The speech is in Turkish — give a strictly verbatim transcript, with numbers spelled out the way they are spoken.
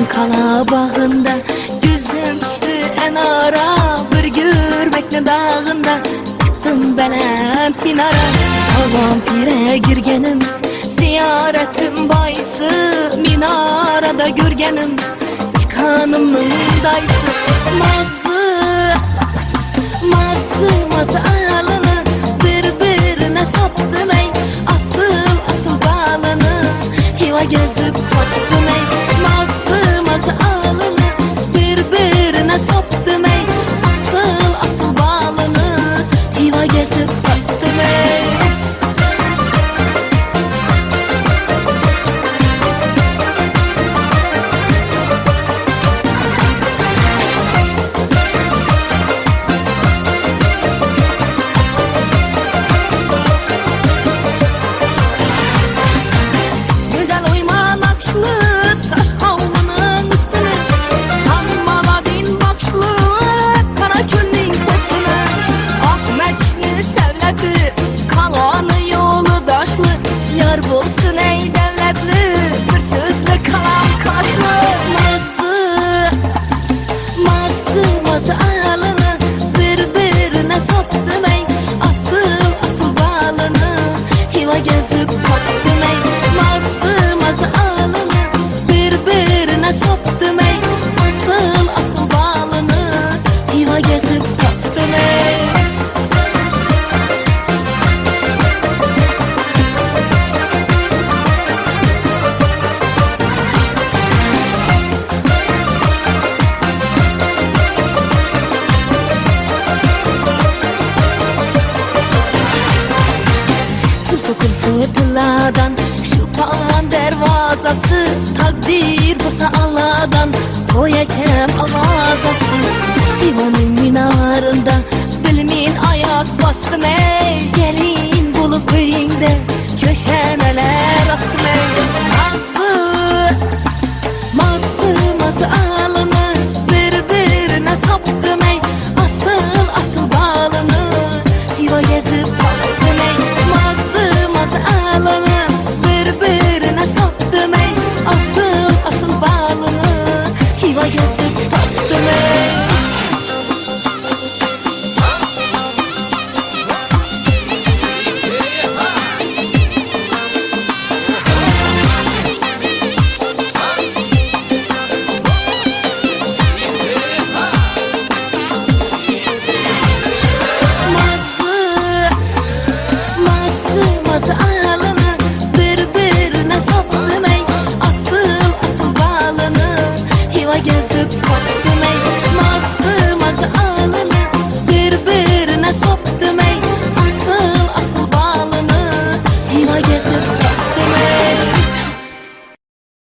kala bağında, gözüm düştü en ara, bir görmekle dağında. Çıktım Belent minara, Havan pire girgenim, ziyaretim baysı, minarada görgenim, çıkanımın dayısı. Mazı, mazı, mazı alını, birbirine saptım ey, asıl asıl balını, hiva gezip tattım ey. Mazı, mazı alını, birbirine saptım ey, asıl asıl balını, hiva gezip tattım ey. Yar bulsun ey devletli, bir sözlü kalam kaşlı. Mazı, mazı, mazı alını, birbirine saptım ey, asıl asıl balını, hiva gezip kattım ey. Mazı, mazı alını, birbirine saptım ey, asıl asıl balını, hiva gezip kattım ey. Fırtınadan şu palvan dervazası, takdir bulsa Allah'dan, koyacağım avazası. Divanın minarında bilimin ayak bastım ey, gelin bulup köyünde köşeneler astım ey.